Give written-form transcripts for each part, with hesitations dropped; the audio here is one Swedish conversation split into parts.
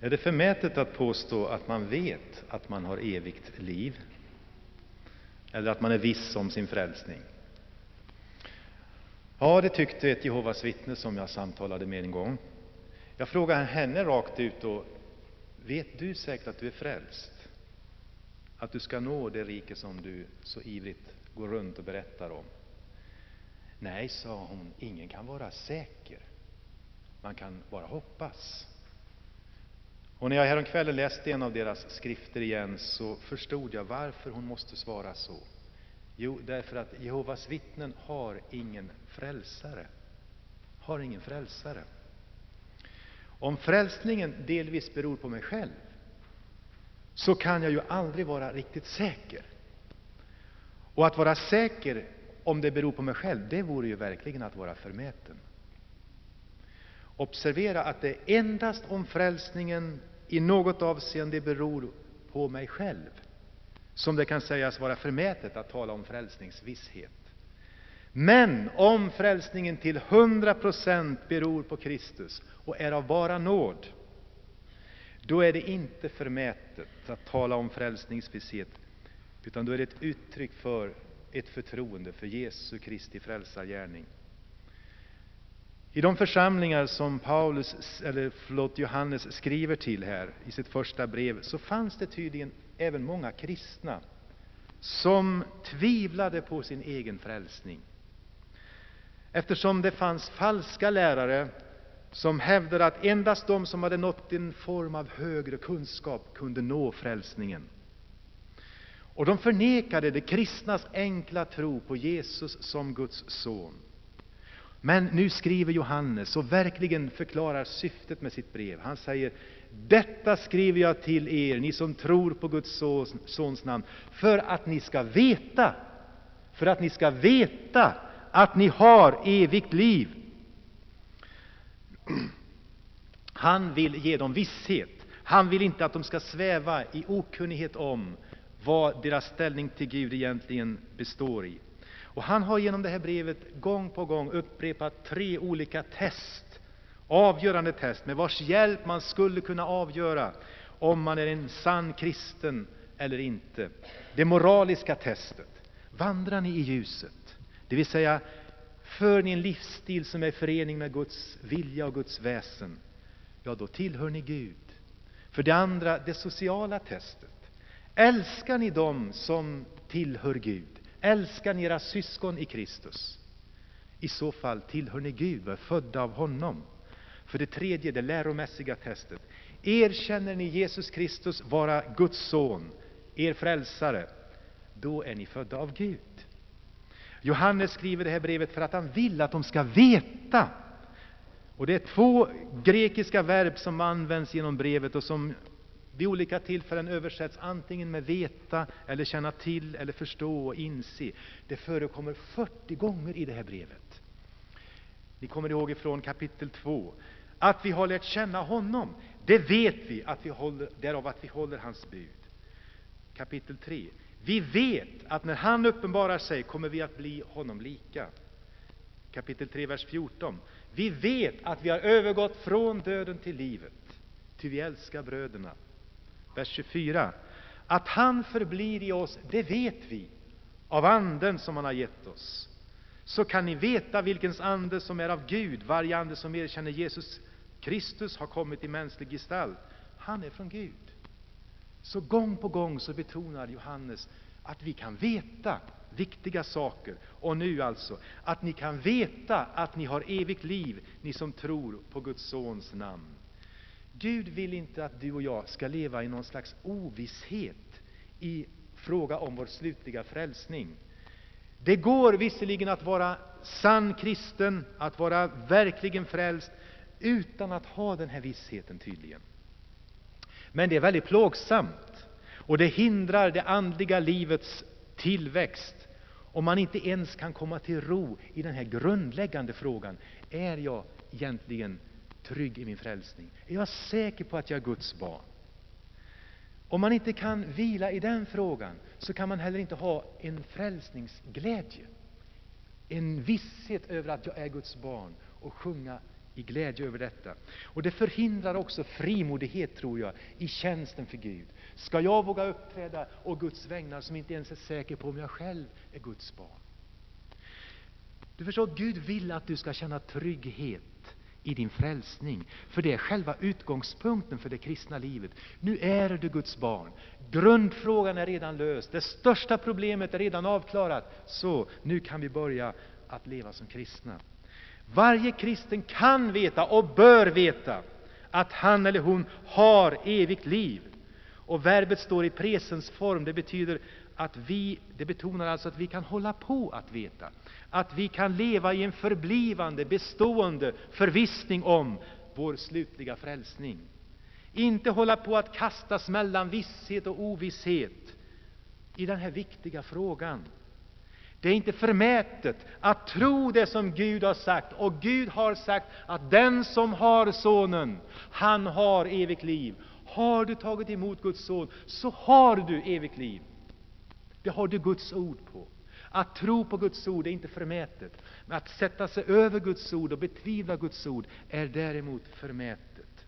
Är det förmätet att påstå att man vet att man har evigt liv? Eller att man är viss om sin frälsning? Ja, det tyckte ett Jehovas vittne som jag samtalade med en gång. Jag frågade henne rakt ut då: vet du säkert att du är frälst? Att du ska nå det rike som du så ivrigt går runt och berättar om? Nej, sa hon, ingen kan vara säker. Man kan bara hoppas. Och när jag häromkvällen läste en av deras skrifter igen så förstod jag varför hon måste svara så. Jo, därför att Jehovas vittnen har ingen frälsare. Har ingen frälsare. Om frälsningen delvis beror på mig själv så kan jag ju aldrig vara riktigt säker. Och att vara säker om det beror på mig själv, det vore ju verkligen att vara förmäten. Observera att det endast om frälsningen i något avseende beror på mig själv som det kan sägas vara förmätet att tala om frälsningsvisshet. Men om frälsningen till 100% beror på Kristus och är av bara nåd, då är det inte förmätet att tala om frälsningsvisshet, utan då är det ett uttryck för ett förtroende för Jesu Kristi frälsargärning. I de församlingar som Johannes skriver till här i sitt första brev så fanns det tydligen även många kristna som tvivlade på sin egen frälsning. Eftersom det fanns falska lärare som hävdade att endast de som hade nått en form av högre kunskap kunde nå frälsningen. Och de förnekade det kristnas enkla tro på Jesus som Guds son. Men nu skriver Johannes och verkligen förklarar syftet med sitt brev. Han säger: detta skriver jag till er, ni som tror på Guds sons namn, för att ni ska veta att ni har evigt liv. Han vill ge dem visshet. Han vill inte att de ska sväva i okunnighet om vad deras ställning till Gud egentligen består i. Och han har genom det här brevet gång på gång upprepat 3 olika test, avgörande test, med vars hjälp man skulle kunna avgöra om man är en sann kristen eller inte. Det moraliska testet. Vandrar ni i ljuset? Det vill säga, för ni en livsstil som är i förening med Guds vilja och Guds väsen, ja, då tillhör ni Gud. För det andra, det sociala testet. Älskar ni dem som tillhör Gud? Älskar ni era syskon i Kristus? I så fall tillhör ni Gud och är födda av honom. För det tredje, det läromässiga testet. Erkänner ni Jesus Kristus vara Guds son, er frälsare, då är ni födda av Gud. Johannes skriver det här brevet för att han vill att de ska veta. Och det är 2 grekiska verb som används genom brevet och som vid olika tillfällen översätts antingen med veta eller känna till eller förstå och inse. Det förekommer 40 gånger i det här brevet. Ni kommer ihåg ifrån kapitel 2 att vi har lärt känna honom. Det vet vi att därav att vi håller hans bud. Kapitel 3. Vi vet att när han uppenbarar sig kommer vi att bli honom lika. Kapitel 3, vers 14. Vi vet att vi har övergått från döden till livet, ty vi älskar bröderna. Vers 24. Att han förblir i oss, det vet vi av anden som han har gett oss. Så kan ni veta vilkens ande som är av Gud. Varje ande som erkänner Jesus Kristus har kommit i mänsklig gestalt. Han är från Gud. Så gång på gång så betonar Johannes att vi kan veta viktiga saker. Och nu alltså, att ni kan veta att ni har evigt liv, ni som tror på Guds sons namn. Gud vill inte att du och jag ska leva i någon slags ovisshet i fråga om vår slutliga frälsning. Det går visserligen att vara sann kristen, att vara verkligen frälst, utan att ha den här vissheten tydligen. Men det är väldigt plågsamt och det hindrar det andliga livets tillväxt om man inte ens kan komma till ro i den här grundläggande frågan. Är jag egentligen trygg i min frälsning? Är jag säker på att jag är Guds barn? Om man inte kan vila i den frågan så kan man heller inte ha en frälsningsglädje. En visshet över att jag är Guds barn och sjunga i glädje över detta. Och det förhindrar också frimodighet, tror jag, i tjänsten för Gud. Ska jag våga uppträda å Guds vägnar som inte ens är säker på om jag själv är Guds barn? Du förstår, Gud vill att du ska känna trygghet i din frälsning. För det är själva utgångspunkten för det kristna livet. Nu är du Guds barn. Grundfrågan är redan löst. Det största problemet är redan avklarat. Så nu kan vi börja att leva som kristna. Varje kristen kan veta och bör veta att han eller hon har evigt liv. Och verbet står i presensform. Det betyder att det betonar alltså att vi kan hålla på att veta. Att vi kan leva i en förblivande, bestående förvissning om vår slutliga frälsning. Inte hålla på att kastas mellan visshet och ovisshet i den här viktiga frågan. Det är inte förmätet att tro det som Gud har sagt. Och Gud har sagt att den som har sonen, han har evigt liv. Har du tagit emot Guds son, så har du evigt liv. Det har du Guds ord på. Att tro på Guds ord är inte förmätet. Men att sätta sig över Guds ord och betvivla Guds ord är däremot förmätet.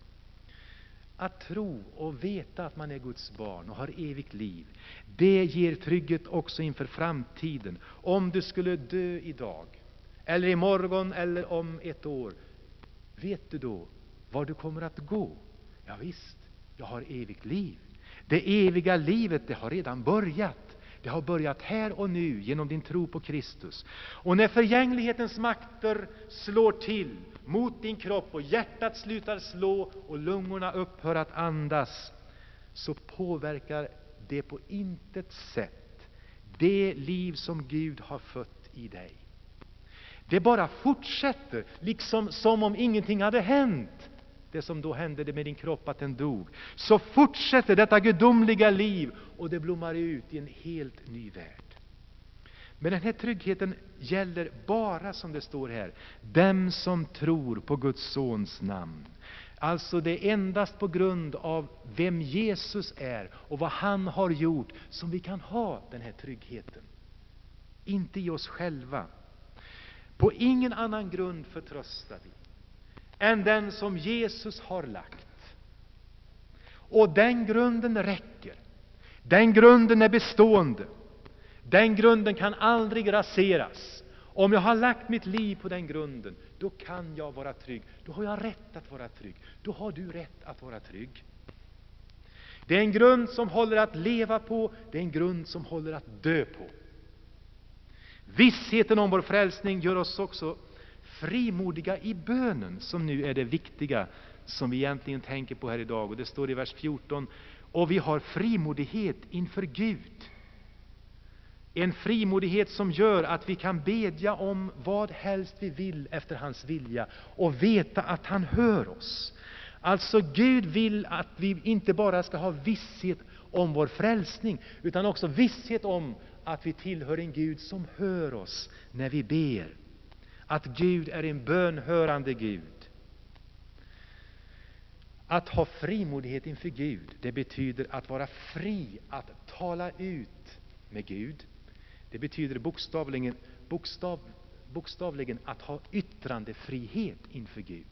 Att tro och veta att man är Guds barn och har evigt liv, det ger trygghet också inför framtiden. Om du skulle dö idag, eller imorgon, eller om ett år, vet du då var du kommer att gå? Ja visst, jag har evigt liv. Det eviga livet, det har redan börjat. Det har börjat här och nu genom din tro på Kristus. Och när förgänglighetens makter slår till mot din kropp och hjärtat slutar slå och lungorna upphör att andas, så påverkar det på intet sätt det liv som Gud har fött i dig. Det bara fortsätter, liksom som om ingenting hade hänt. Det som då hände det med din kropp, att den dog. Så fortsätter detta gudomliga liv och det blommar ut i en helt ny värld. Men den här tryggheten gäller bara, som det står här, dem som tror på Guds sons namn. Alltså det är endast på grund av vem Jesus är och vad han har gjort som vi kan ha den här tryggheten. Inte i oss själva. På ingen annan grund förtröstar vi än den som Jesus har lagt. Och den grunden räcker. Den grunden är bestående. Den grunden kan aldrig raseras. Om jag har lagt mitt liv på den grunden, då kan jag vara trygg. Då har jag rätt att vara trygg. Då har du rätt att vara trygg. Det är en grund som håller att leva på. Det är en grund som håller att dö på. Vissheten om vår frälsning gör oss också frimodiga i bönen, som nu är det viktiga som vi egentligen tänker på här idag. Och det står i vers 14: och vi har frimodighet inför Gud. En frimodighet som gör att vi kan bedja om vad helst vi vill efter hans vilja och veta att han hör oss. Alltså Gud vill att vi inte bara ska ha visshet om vår frälsning, utan också visshet om att vi tillhör en Gud som hör oss när vi ber. Att Gud är en bönhörande Gud. Att ha frimodighet inför Gud, det betyder att vara fri att tala ut med Gud. Det betyder bokstavligen att ha yttrandefrihet inför Gud.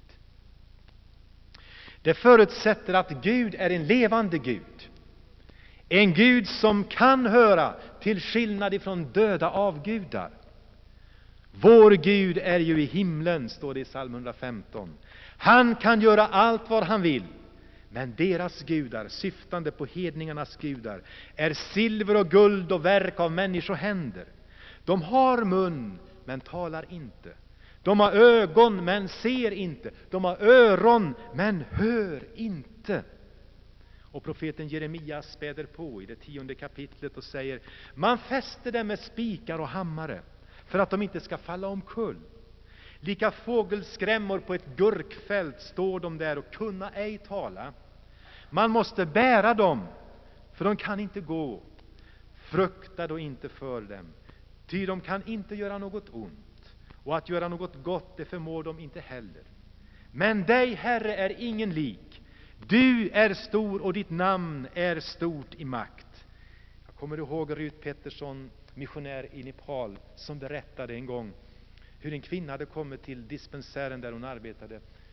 Det förutsätter att Gud är en levande Gud. En Gud som kan höra, till skillnad ifrån döda avgudar. Vår Gud är ju i himlen, står det i psalm 115. Han kan göra allt vad han vill. Men deras gudar, syftande på hedningarnas gudar, är silver och guld och verk av människohänder. De har mun, men talar inte. De har ögon, men ser inte. De har öron, men hör inte. Och profeten Jeremia späder på i det 10:e kapitlet och säger: man fäster dem med spikar och hammare för att de inte ska falla omkull. Lika fågelskrämmor på ett gurkfält står de där och kunna ej tala. Man måste bära dem, för de kan inte gå. Frukta då inte för dem, ty de kan inte göra något ont, och att göra något gott, det förmår de inte heller. Men dig, Herre, är ingen lik. Du är stor och ditt namn är stort i makt. Jag kommer ihåg Ruth Pettersson, missionär i Nepal, som berättade en gång hur en kvinna hade kommit till dispensären där hon arbetade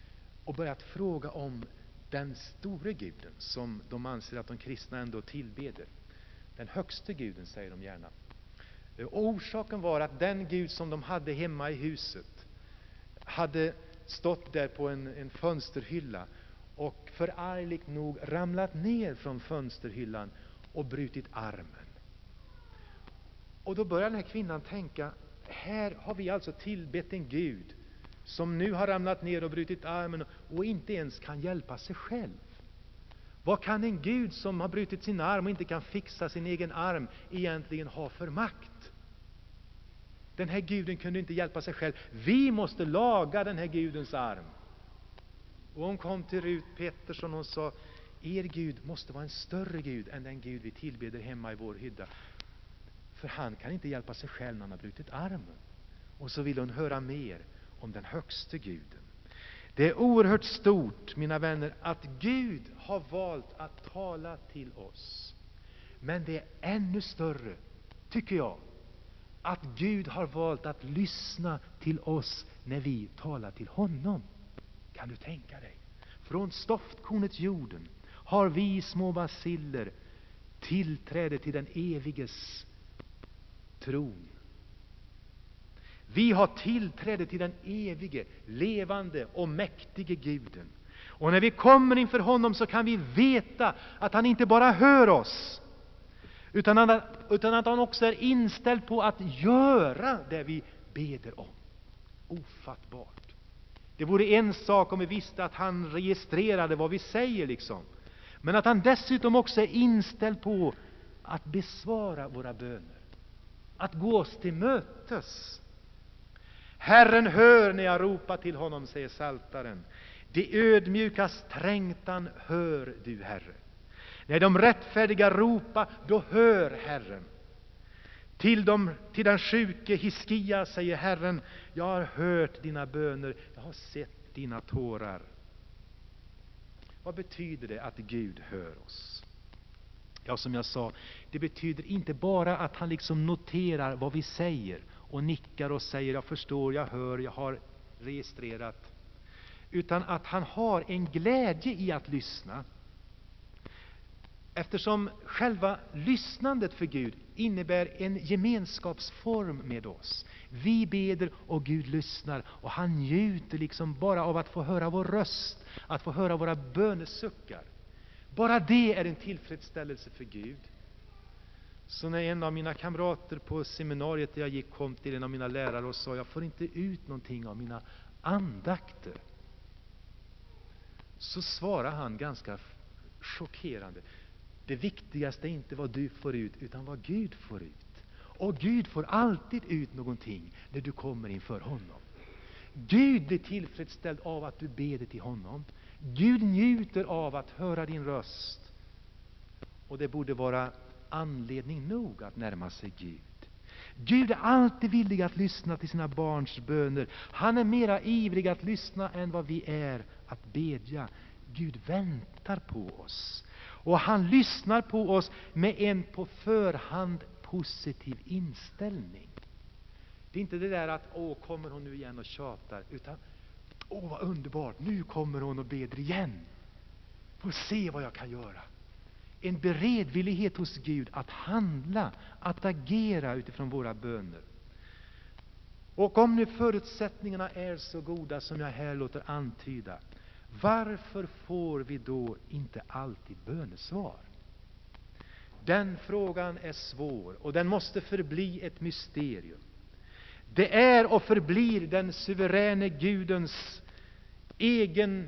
och börjat fråga om den store guden som de anser att de kristna ändå tillbeder. Den högste guden, säger de gärna. Och orsaken var att den Gud som de hade hemma i huset hade stått där på en fönsterhylla och förargligt nog ramlat ner från fönsterhyllan och brutit armen. Och då börjar den här kvinnan tänka, här har vi alltså tillbett en Gud som nu har ramlat ner och brutit armen och inte ens kan hjälpa sig själv. Vad kan en Gud som har brutit sin arm och inte kan fixa sin egen arm egentligen ha för makt? Den här guden kunde inte hjälpa sig själv. Vi måste laga den här gudens arm. Och hon kom till Rut Pettersson och sa, er Gud måste vara en större Gud än den Gud vi tillbeder hemma i vår hydda. För han kan inte hjälpa sig själv när han har brutit armen. Och så vill hon höra mer om den högste guden. Det är oerhört stort, mina vänner, att Gud har valt att tala till oss. Men det är ännu större, tycker jag, att Gud har valt att lyssna till oss när vi talar till honom. Kan du tänka dig? Från stoftkornet jorden har vi små baciller tillträde till den eviges tron. Vi har tillträde till den evige, levande och mäktige guden. Och när vi kommer inför honom så kan vi veta att han inte bara hör oss, utan att han också är inställd på att göra det vi beder om. Ofattbart. Det vore en sak om vi visste att han registrerade vad vi säger liksom. Men att han dessutom också är inställd på att besvara våra böner. Att gå oss till mötes. Herren hör när jag ropar till honom, säger Psaltaren. De ödmjukas trängtan hör du, Herre. När de rättfärdiga ropar, då hör Herren. Till den sjuke Hiskia säger Herren, jag har hört dina böner, jag har sett dina tårar. Vad betyder det att Gud hör oss? Ja, som jag sa, det betyder inte bara att han liksom noterar vad vi säger och nickar och säger, jag förstår, jag hör, jag har registrerat. Utan att han har en glädje i att lyssna. Eftersom själva lyssnandet för Gud innebär en gemenskapsform med oss. Vi beder och Gud lyssnar, och han njuter liksom bara av att få höra vår röst, att få höra våra bönesuckar. Bara det är en tillfredsställelse för Gud. Så när en av mina kamrater på seminariet där jag gick kom till en av mina lärare och sa, jag får inte ut någonting av mina andakter. Så svarade han ganska chockerande. Det viktigaste är inte vad du får ut, utan vad Gud får ut. Och Gud får alltid ut någonting när du kommer inför honom. Gud blir tillfredsställd av att du ber till honom. Gud njuter av att höra din röst. Och det borde vara anledning nog att närma sig Gud. Gud är alltid villig att lyssna till sina barns böner. Han är mera ivrig att lyssna än vad vi är att bedja. Gud väntar på oss. Och han lyssnar på oss med en på förhand positiv inställning. Det är inte det där att, kommer hon nu igen och tjatar, utan, vad underbart, nu kommer hon och beder igen. Får se vad jag kan göra. En beredvillighet hos Gud att handla, att agera utifrån våra böner. Och om nu förutsättningarna är så goda som jag här låter antyda, varför får vi då inte alltid bönesvar? Den frågan är svår och den måste förbli ett mysterium. Det är och förblir den suveräne Gudens egen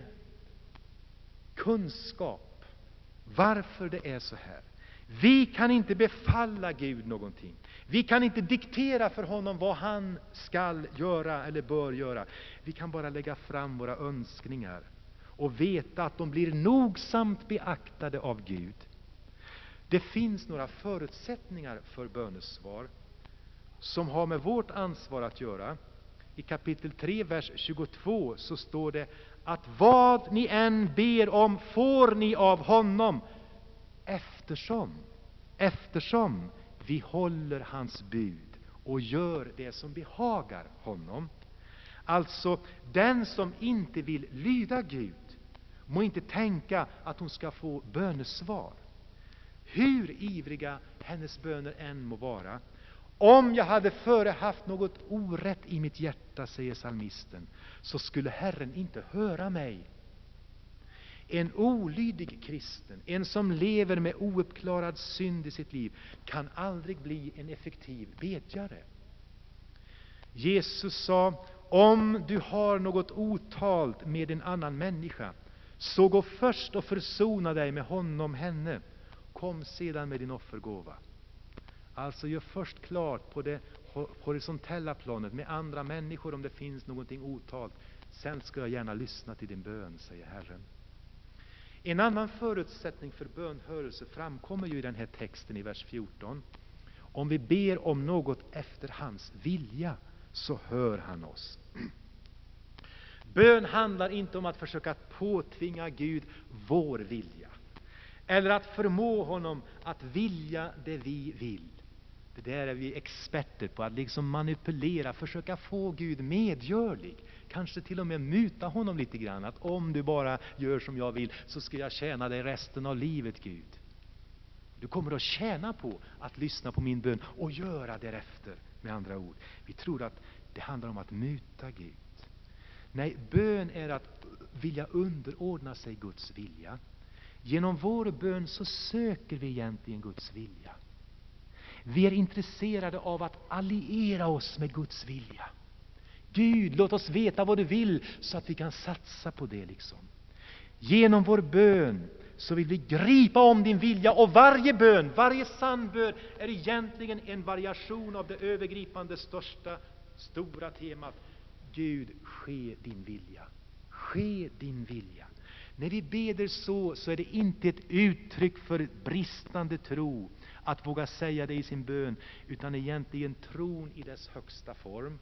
kunskap varför det är så här. Vi kan inte befalla Gud någonting. Vi kan inte diktera för honom vad han skall göra eller bör göra. Vi kan bara lägga fram våra önskningar och veta att de blir nogsamt beaktade av Gud. Det finns några förutsättningar för bönesvar som har med vårt ansvar att göra. I kapitel 3, vers 22 så står det att vad ni än ber om får ni av honom, eftersom vi håller hans bud och gör det som behagar honom. Alltså, den som inte vill lyda Gud må inte tänka att hon ska få bönesvar. Hur ivriga hennes böner än må vara. Om jag hade före haft något orätt i mitt hjärta, säger psalmisten, så skulle Herren inte höra mig. En olydig kristen, en som lever med ouppklarad synd i sitt liv, kan aldrig bli en effektiv bedjare. Jesus sa, om du har något otalt med en annan människa, så gå först och försona dig med honom, henne. Kom sedan med din offergåva. Alltså gör först klart på det horisontella planet med andra människor om det finns någonting otalt. Sen ska jag gärna lyssna till din bön, säger Herren. En annan förutsättning för bönhörelse framkommer ju i den här texten i vers 14. Om vi ber om något efter hans vilja, så hör han oss. Bön handlar inte om att försöka påtvinga Gud vår vilja, eller att förmå honom att vilja det vi vill. Det där är vi experter på, att liksom manipulera, försöka få Gud medgörlig. Kanske till och med muta honom lite grann, att om du bara gör som jag vill så ska jag tjäna dig resten av livet, Gud. Du kommer att tjäna på att lyssna på min bön och göra därefter, med andra ord. Vi tror att det handlar om att muta Gud. Nej, bön är att vilja underordna sig Guds vilja. Genom vår bön så söker vi egentligen Guds vilja. Vi är intresserade av att alliera oss med Guds vilja. Gud, låt oss veta vad du vill så att vi kan satsa på det liksom. Genom vår bön så vill vi gripa om din vilja, och varje bön, varje sann bön är egentligen en variation av det övergripande stora temat. Gud, ske din vilja. Ske din vilja. När vi beder så är det inte ett uttryck för bristande tro att våga säga det i sin bön, utan egentligen tron i dess högsta form.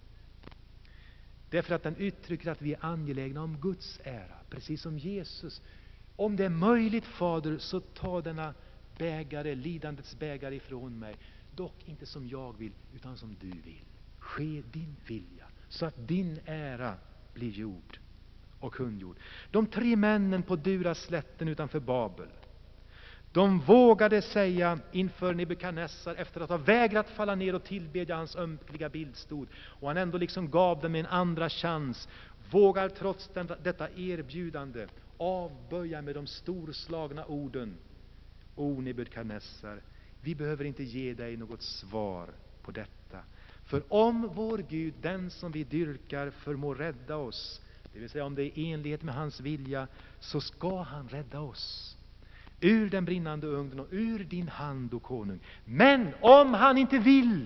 Därför att den uttrycker att vi är angelägna om Guds ära, precis som Jesus. Om det är möjligt, Fader, så ta denna bägare, lidandets bägare ifrån mig. Dock inte som jag vill, utan som du vill. Ske din vilja, så att din ära blir gjord och kungjord. De 3 männen på Duraslätten utanför Babel, de vågade säga inför Nebukadnessar, efter att ha vägrat falla ner och tillbedja hans ömkliga bildstod, och han ändå liksom gav dem en andra chans, vågar trots detta erbjudande avböja med de storslagna orden: O Nebukadnessar, vi behöver inte ge dig något svar på detta. För om vår Gud, den som vi dyrkar, förmår rädda oss, det vill säga om det är i enlighet med hans vilja, så ska han rädda oss ur den brinnande ugnen och ur din hand, o konung. Men om han inte vill,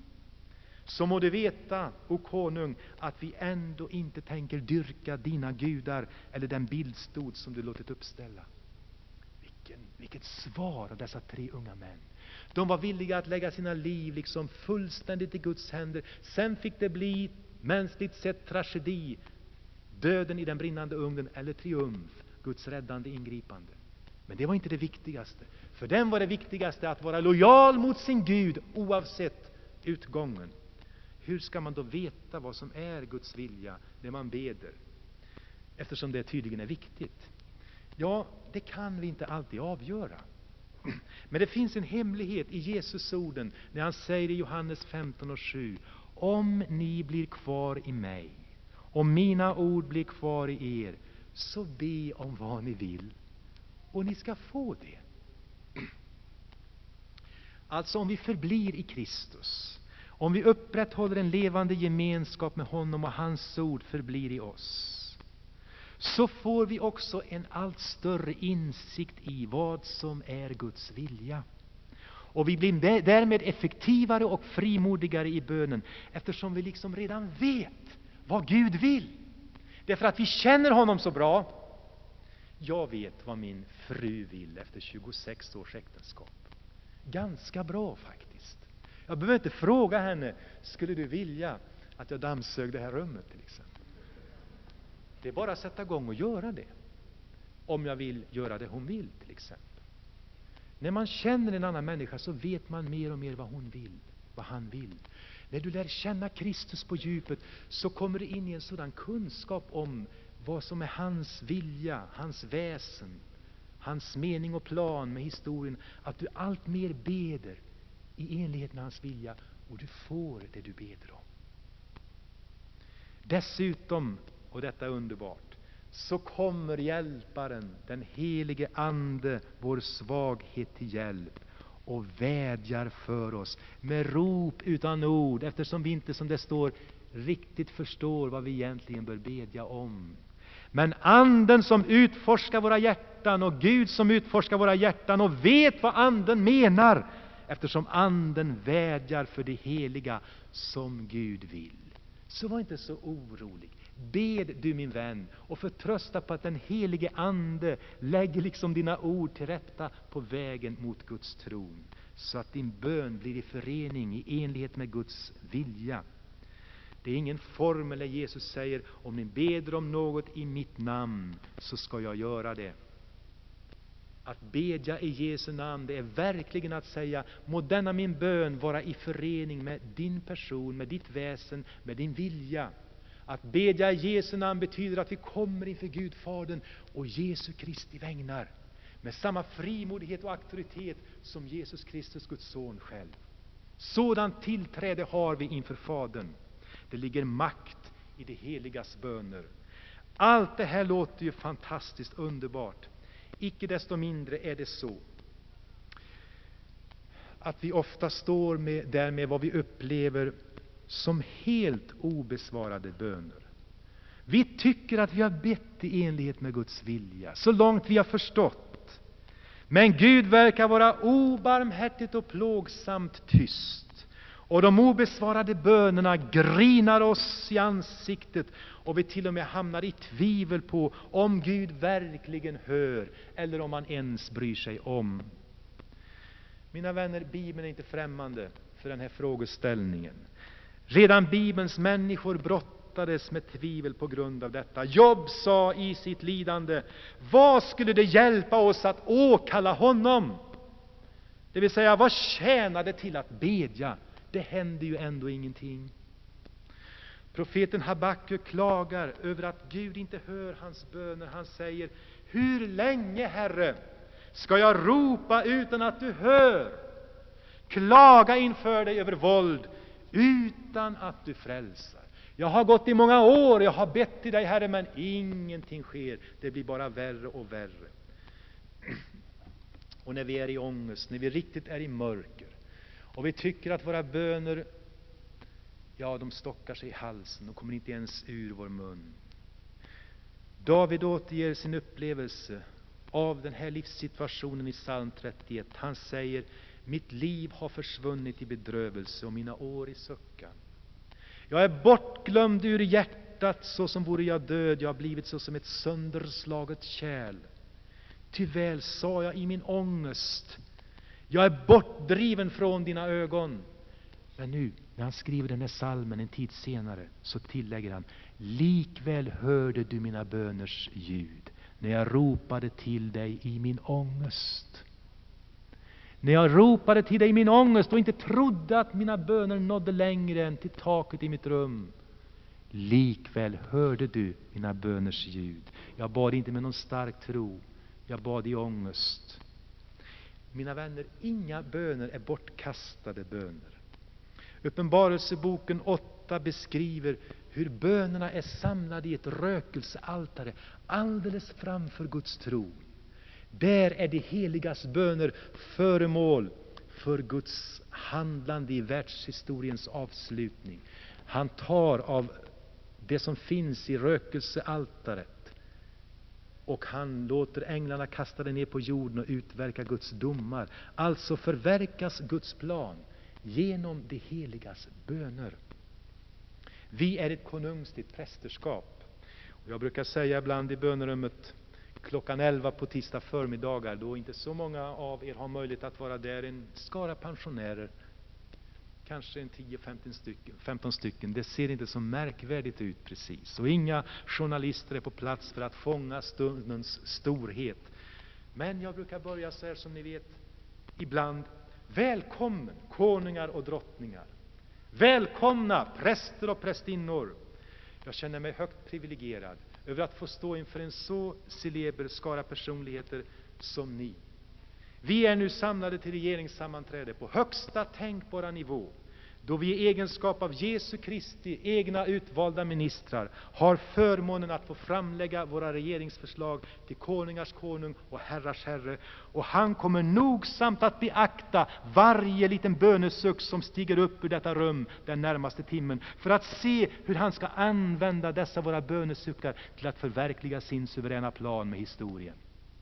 så må du veta, o konung, att vi ändå inte tänker dyrka dina gudar eller den bildstod som du låtit uppställa. Vilket svar av dessa 3 unga män. De var villiga att lägga sina liv liksom fullständigt i Guds händer. Sen fick det bli mänskligt sett tragedi, döden i den brinnande ugnen, eller triumf, Guds räddande ingripande. Men det var inte det viktigaste. För dem var det viktigaste att vara lojal mot sin Gud oavsett utgången. Hur ska man då veta vad som är Guds vilja när man beder? Eftersom det tydligen är viktigt. Ja, det kan vi inte alltid avgöra. Men det finns en hemlighet i Jesus orden när han säger i Johannes 15:7: om ni blir kvar i mig och mina ord blir kvar i er, så be om vad ni vill och ni ska få det. Alltså, om vi förblir i Kristus, om vi upprätthåller en levande gemenskap med honom och hans ord förblir i oss, så får vi också en allt större insikt i vad som är Guds vilja. Och vi blir därmed effektivare och frimodigare i bönen, eftersom vi liksom redan vet vad Gud vill. Därför att vi känner honom så bra. Jag vet vad min fru vill efter 26 års äktenskap. Ganska bra faktiskt. Jag behöver inte fråga henne: skulle du vilja att jag dammsög det här rummet till exempel? Det är bara att sätta igång och göra det. Om jag vill göra det hon vill till exempel. När man känner en annan människa så vet man mer och mer vad hon vill, vad han vill. När du lär känna Kristus på djupet så kommer du in i en sådan kunskap om vad som är hans vilja, hans väsen, hans mening och plan med historien, att du allt mer beder i enlighet med hans vilja och du får det du beder om. Dessutom, och detta är underbart, så kommer hjälparen, den helige Ande, vår svaghet till hjälp och vädjar för oss med rop utan ord, eftersom vi inte, som det står, riktigt förstår vad vi egentligen bör bedja om. Men Anden som utforskar våra hjärtan och Gud som utforskar våra hjärtan och vet vad Anden menar, eftersom Anden vädjar för det heliga som Gud vill. Så var inte så orolig. Bed du, min vän, och förtrösta på att den helige Ande lägger liksom dina ord till rätta på vägen mot Guds tron, så att din bön blir i förening i enlighet med Guds vilja. Det är ingen formel där Jesus säger: om ni beder om något i mitt namn så ska jag göra det. Att bedja i Jesu namn, det är verkligen att säga: må denna min bön vara i förening med din person, med ditt väsen, med din vilja. Att bedja i Jesu namn betyder att vi kommer inför Gud Fadern och Jesu Kristi vägnar med samma frimodighet och auktoritet som Jesus Kristus, Guds son själv. Sådant tillträde har vi inför Fadern. Det ligger makt i det heligas böner. Allt det här låter ju fantastiskt underbart. Icke desto mindre är det så att vi ofta står med vad vi upplever som helt obesvarade böner. Vi tycker att vi har bett i enlighet med Guds vilja, så långt vi har förstått. Men Gud verkar vara obarmhärtigt och plågsamt tyst. Och de obesvarade bönerna grinar oss i ansiktet, och vi till och med hamnar i tvivel på om Gud verkligen hör eller om han ens bryr sig om. Mina vänner, Bibeln är inte främmande för den här frågeställningen. Redan Bibelns människor brottades med tvivel på grund av detta. Job sa i sitt lidande: vad skulle det hjälpa oss att åkalla honom? Det vill säga, vad tjänar det till att bedja? Det händer ju ändå ingenting. Profeten Habakuk klagar över att Gud inte hör hans böner. Han säger: hur länge, Herre, ska jag ropa utan att du hör? Klaga inför dig över våld utan att du frälsar. Jag har gått i många år, jag har bett till dig, Herre, men ingenting sker. Det blir bara värre och värre. Och när vi är i ångest, när vi riktigt är i mörker, och vi tycker att våra böner, ja, de stockar sig i halsen, de kommer inte ens ur vår mun. David återger sin upplevelse av den här livssituationen i psalm 31. Han säger: mitt liv har försvunnit i bedrövelse och mina år i suckan. Jag är bortglömd ur hjärtat, så som vore jag död. Jag har blivit så som ett sönderslaget kärl. Ty väl sa jag i min ångest: jag är bortdriven från dina ögon. Men nu, när han skriver den här psalmen en tid senare, så tillägger han: likväl hörde du mina böners ljud när jag ropade till dig i min ångest. När jag ropade till dig i min ångest och inte trodde att mina böner nådde längre än till taket i mitt rum, likväl hörde du mina böners ljud. Jag bad inte med någon stark tro, jag bad i ångest. Mina vänner, inga böner är bortkastade böner. Uppenbarelseboken 8 beskriver hur bönerna är samlade i ett rökelsealtare alldeles framför Guds tron. Där är det heligas böner föremål för Guds handlande i världshistoriens avslutning. Han tar av det som finns i rökelsealtaret och han låter änglarna kasta det ner på jorden och utverka Guds domar. Alltså förverkas Guds plan genom det heligas böner. Vi är ett konungsligt prästerskap. Och jag brukar säga ibland i bönerummet klockan 11 på tisdag förmiddagar, då inte så många av er har möjlighet att vara där, en skara pensionärer, kanske en 10-15 stycken. Det ser inte så märkvärdigt ut precis. Och inga journalister är på plats för att fånga stundens storhet. Men jag brukar börja så här, som ni vet, ibland: välkommen konungar och drottningar. Välkomna präster och prästinnor. Jag känner mig högt privilegierad över att få stå inför en så celeber skara personligheter som ni. Vi är nu samlade till regeringssammanträde på högsta tänkbara nivå, då vi i egenskap av Jesu Kristi egna utvalda ministrar har förmånen att få framlägga våra regeringsförslag till konungars konung och herrars herre. Och han kommer nogsamt att beakta varje liten bönesuck som stiger upp ur detta rum den närmaste timmen, för att se hur han ska använda dessa våra bönesuckar till att förverkliga sin suveräna plan med historien.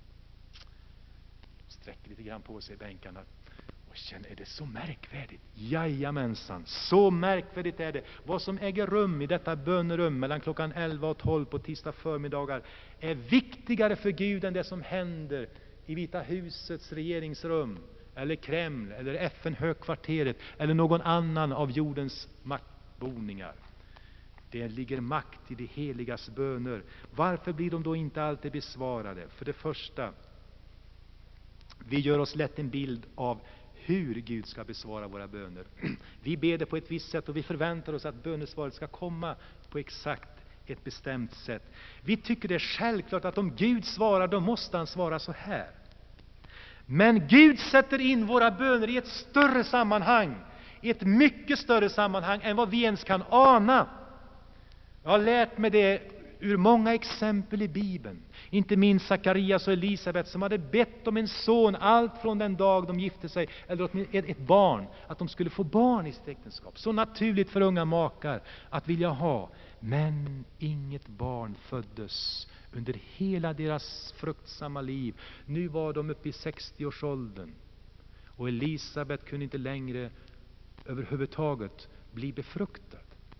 Sträcker lite grann på sig i bänkarna. Och känner, är det så märkvärdigt? Jajamensan, så märkvärdigt är det. Vad som äger rum i detta bönerum mellan klockan 11 och 12 på tisdag förmiddagar är viktigare för Gud än det som händer i Vita husets regeringsrum, eller Kreml, eller FN-högkvarteret, eller någon annan av jordens maktboningar. Det ligger makt i de heligas böner. Varför blir de då inte alltid besvarade? För det första, vi gör oss lätt en bild av hur Gud ska besvara våra böner. Vi ber det på ett visst sätt och vi förväntar oss att bönesvaret ska komma på exakt ett bestämt sätt. Vi tycker det är självklart att om Gud svarar, då måste han svara så här. Men Gud sätter in våra böner i ett större sammanhang, i ett mycket större sammanhang än vad vi ens kan ana. Jag har lärt mig det ur många exempel i Bibeln. Inte minst Sakarias och Elisabet som hade bett om en son allt från den dag de gifte sig, eller ett barn, att de skulle få barn i sitt äktenskap. Så naturligt för unga makar att vilja ha. Men inget barn föddes under hela deras fruktsamma liv. Nu var de uppe i 60-årsåldern. Och Elisabet kunde inte längre överhuvudtaget bli befruktad.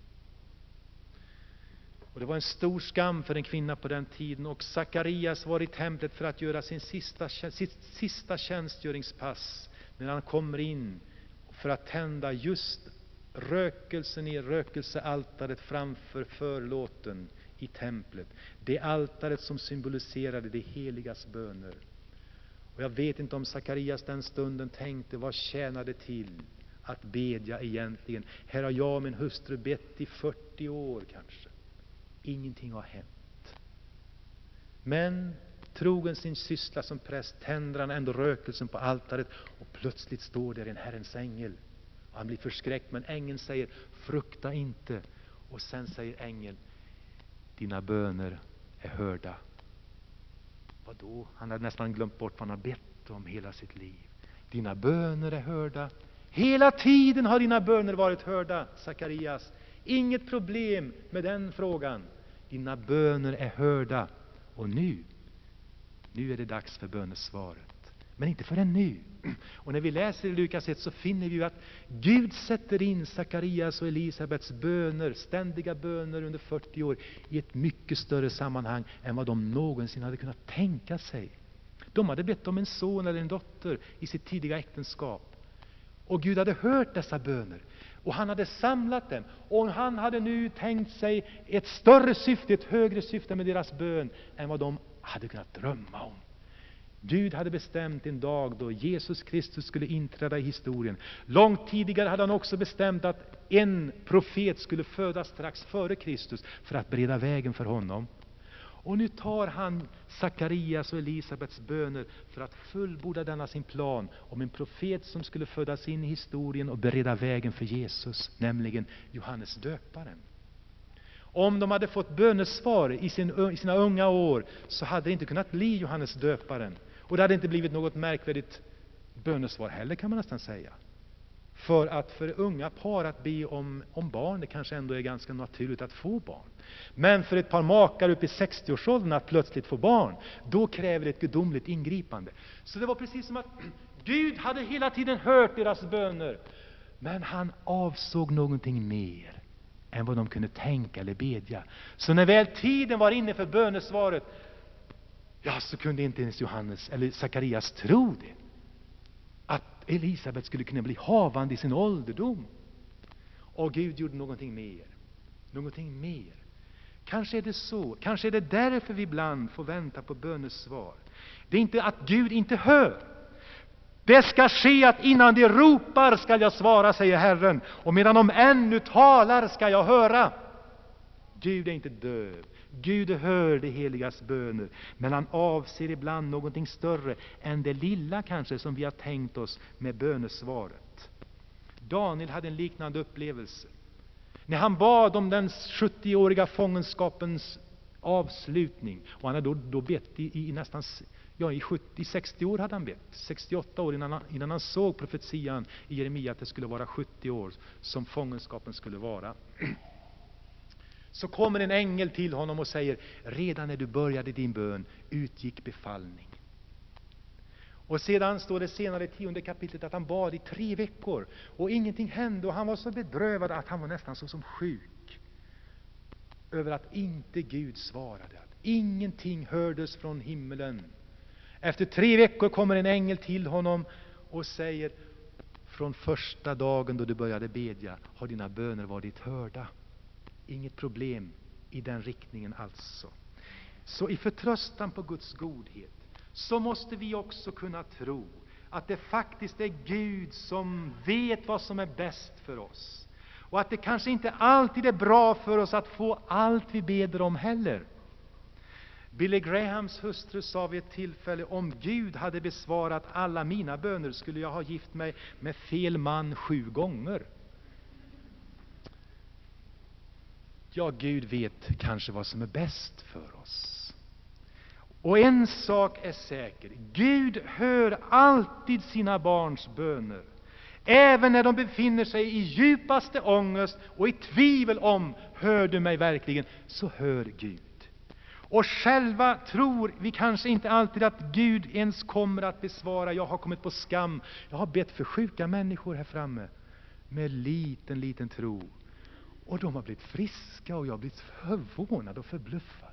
Och det var en stor skam för en kvinna på den tiden. Och Sakarias var i templet för att göra sitt sista tjänstgöringspass. När han kommer in för att tända just rökelsen i rökelsealtaret framför förlåten i templet. Det altaret som symboliserade det heligas böner. Och jag vet inte om Sakarias den stunden tänkte, vad tjänade till att bedja egentligen? Här har jag och min hustru bett i 40 år kanske. Ingenting har hänt. Men trogen sin syssla som präst tänder han ändå rökelsen på altaret, och plötsligt står där en Herrens ängel. Och han blir förskräckt, men ängeln säger, frukta inte. Och sen säger ängeln, dina böner är hörda. Vadå? Han hade nästan glömt bort vad han har bett om hela sitt liv. Dina böner är hörda. Hela tiden har dina böner varit hörda, Sakarias. Inget problem med den frågan. Dina böner är hörda. Och nu är det dags för bönesvaret. Men inte förrän nu. Och när vi läser i Lukas 1 så finner vi ju att Gud sätter in Sakarias och Elisabets böner, ständiga böner under 40 år, i ett mycket större sammanhang än vad de någonsin hade kunnat tänka sig. De hade bett om en son eller en dotter i sitt tidiga äktenskap. Och Gud hade hört dessa böner. Och han hade samlat dem. Och han hade nu tänkt sig ett större syfte, ett högre syfte med deras bön än vad de hade kunnat drömma om. Gud hade bestämt en dag då Jesus Kristus skulle inträda i historien. Långt tidigare hade han också bestämt att en profet skulle födas strax före Kristus för att bereda vägen för honom. Och nu tar han Sakarias och Elisabets böner för att fullborda denna sin plan om en profet som skulle födas in i historien och bereda vägen för Jesus, nämligen Johannes döparen. Om de hade fått bönesvar i sina unga år så hade det inte kunnat bli Johannes döparen. Och det hade inte blivit något märkvärdigt bönesvar heller, kan man nästan säga. För unga par att be om barn, det kanske ändå är ganska naturligt att få barn. Men för ett par makar upp i 60-årsåldern att plötsligt få barn, då kräver det ett gudomligt ingripande. Så det var precis som att Gud hade hela tiden hört deras böner. Men han avsåg någonting mer än vad de kunde tänka eller bedja. Så när väl tiden var inne för bönesvaret, ja, så kunde inte ens Johannes eller Sakarias tro det. Att Elisabet skulle kunna bli havande i sin ålderdom. Och Gud gjorde någonting mer. Någonting mer. Kanske är det så. Kanske är det därför vi ibland får vänta på bönesvar. Det är inte att Gud inte hör. Det ska ske att innan de ropar ska jag svara, säger Herren. Och medan de ännu talar ska jag höra. Gud är inte döv. Gud hör det heligas böner. Men han avser ibland någonting större än det lilla kanske som vi har tänkt oss med bönesvaret. Daniel hade en liknande upplevelse. När han bad om den 70-åriga fångenskapens avslutning. Och han hade då bett i nästan... Ja, i 60 år hade han bett. 68 år innan han såg profetian i Jeremia att det skulle vara 70 år som fångenskapen skulle vara. Så kommer en ängel till honom och säger: redan när du började din bön utgick befallning. Och sedan står det senare i 10:e kapitlet att han bad i 3 veckor och ingenting hände, och han var så bedrövad att han var nästan så som sjuk över att inte Gud svarade, att ingenting hördes från himmelen. Efter 3 veckor kommer en ängel till honom och säger: från första dagen då du började bedja har dina böner varit hörda. Inget problem i den riktningen alltså. Så i förtröstan på Guds godhet så måste vi också kunna tro att det faktiskt är Gud som vet vad som är bäst för oss. Och att det kanske inte alltid är bra för oss att få allt vi beder om heller. Billy Grahams hustru sa vid ett tillfälle: om Gud hade besvarat alla mina böner skulle jag ha gift mig med fel man 7 gånger. Ja, Gud vet kanske vad som är bäst för oss. Och en sak är säker: Gud hör alltid sina barns böner. Även när de befinner sig i djupaste ångest och i tvivel om, hör du mig verkligen, så hör Gud. Och själva tror vi kanske inte alltid att Gud ens kommer att besvara. Jag har kommit på skam. Jag har bett för sjuka människor här framme med liten tro. Och de har blivit friska och jag har blivit förvånad och förbluffad.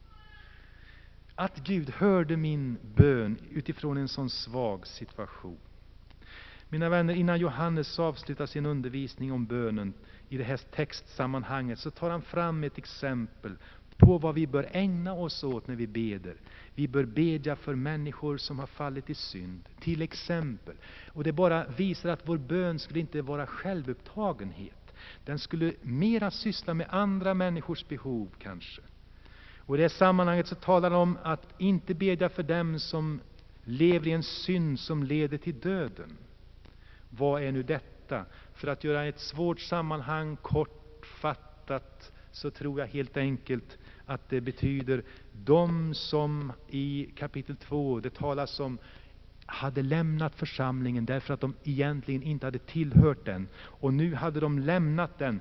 Att Gud hörde min bön utifrån en sån svag situation. Mina vänner, innan Johannes avslutar sin undervisning om bönen i det här textsammanhanget så tar han fram ett exempel på vad vi bör ägna oss åt när vi beder. Vi bör bedja för människor som har fallit i synd, till exempel. Och det bara visar att vår bön skulle inte vara självupptagenhet. Den skulle mera syssla med andra människors behov kanske. Och i det sammanhanget så talar han om att inte bedja för dem som lever i en synd som leder till döden. Vad är nu detta? För att göra ett svårt sammanhang kortfattat så tror jag helt enkelt att det betyder de som i kapitel 2 det talas om hade lämnat församlingen därför att de egentligen inte hade tillhört den. Och nu hade de lämnat den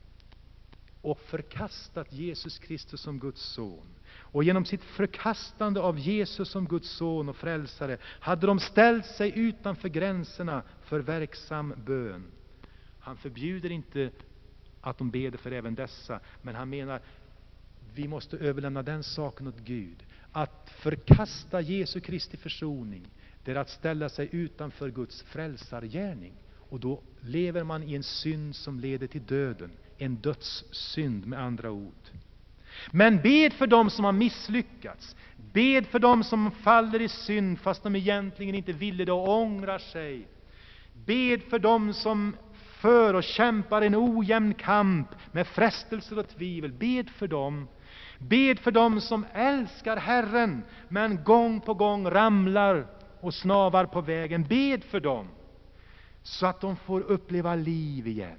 och förkastat Jesus Kristus som Guds son. Och genom sitt förkastande av Jesus som Guds son och frälsare hade de ställt sig utanför gränserna för verksam bön. Han förbjuder inte att de beder för även dessa, men han menar vi måste överlämna den saken åt Gud. Att förkasta Jesu Kristi försoning, det är att ställa sig utanför Guds frälsargärning. Och då lever man i en synd som leder till döden. En dödssynd med andra ord. Men bed för dem som har misslyckats. Bed för dem som faller i synd fast de egentligen inte ville det och ångrar sig. Bed för dem som för och kämpar en ojämn kamp med frestelser och tvivel. Bed för dem. Bed för dem som älskar Herren men gång på gång ramlar och snavar på vägen. Bed för dem så att de får uppleva liv igen.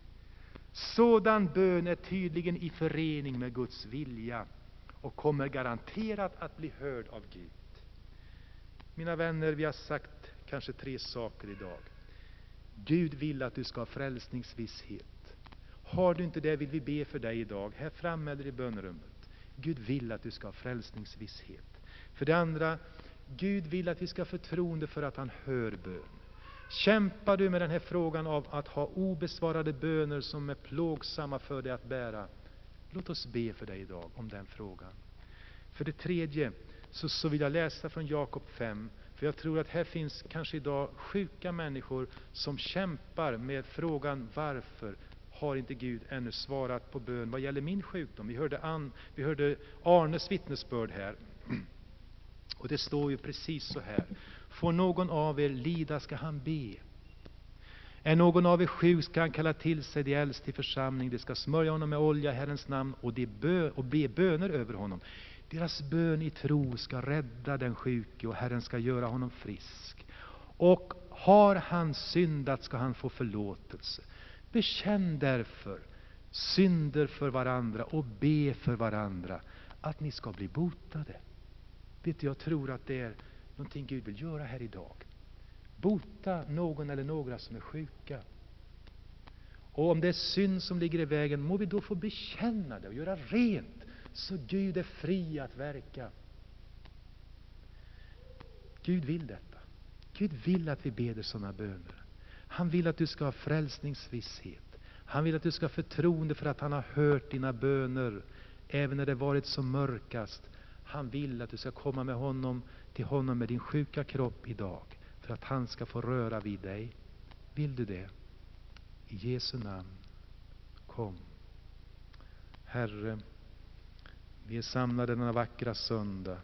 Sådan bön är tydligen i förening med Guds vilja och kommer garanterat att bli hörd av Gud. Mina vänner, vi har sagt kanske 3 saker idag. Gud vill att du ska ha frälsningsvisshet. Har du inte det vill vi be för dig idag, här framme eller i bönerummet. Gud vill att du ska ha frälsningsvisshet. För det andra, Gud vill att vi ska ha förtroende för att han hör bön. Kämpar du med den här frågan av att ha obesvarade böner som är plågsamma för dig att bära? Låt oss be för dig idag om den frågan. För det tredje så vill jag läsa från Jakob 5. För jag tror att här finns kanske idag sjuka människor som kämpar med frågan varför har inte Gud ännu svarat på bön vad gäller min sjukdom. Vi hörde Arnes vittnesbörd här. Och det står ju precis så här: får någon av er lida ska han be. Är någon av er sjuk ska han kalla till sig de äldste i församling. De ska smörja honom med olja i Herrens namn och be böner över honom. Deras bön i tro ska rädda den sjuke och Herren ska göra honom frisk. Och har han syndat ska han få förlåtelse. Bekänn därför synder för varandra och be för varandra att ni ska bli botade. Vet du, jag tror att det är någonting Gud vill göra här idag. Bota någon eller några som är sjuka. Och om det är synd som ligger i vägen, må vi då få bekänna det och göra rent, så Gud är fri att verka. Gud vill detta. Gud vill att vi beder sådana böner. Han vill att du ska ha frälsningsvisshet. Han vill att du ska ha förtroende för att han har hört dina böner, även när det varit som mörkast. Han vill att du ska komma med honom, till honom med din sjuka kropp idag, för att han ska få röra vid dig. Vill du det? I Jesu namn, kom. Herre, vi är samlade denna vackra söndag.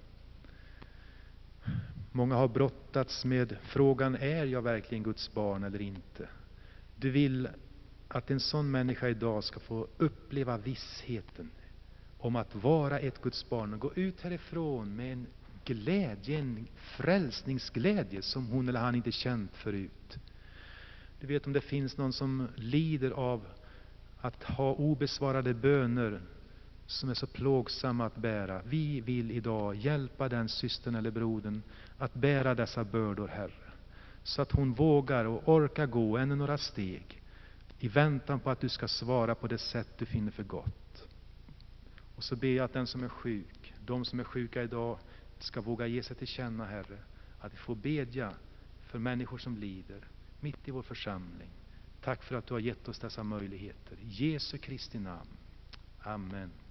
Många har brottats med frågan, är jag verkligen Guds barn eller inte? Du vill att en sån människa idag ska få uppleva vissheten om att vara ett Guds barn och gå ut härifrån med en glädje, en frälsningsglädje som hon eller han inte känt förut. Du vet, om det finns någon som lider av att ha obesvarade böner som är så plågsamma att bära. Vi vill idag hjälpa den systern eller brodern att bära dessa bördor, Herre. Så att hon vågar och orkar gå ännu några steg i väntan på att du ska svara på det sätt du finner för gott. Och så ber jag att den som är sjuk, de som är sjuka idag, ska våga ge sig till känna, Herre. Att vi får bedja för människor som lider mitt i vår församling. Tack för att du har gett oss dessa möjligheter. I Jesu Kristi namn. Amen.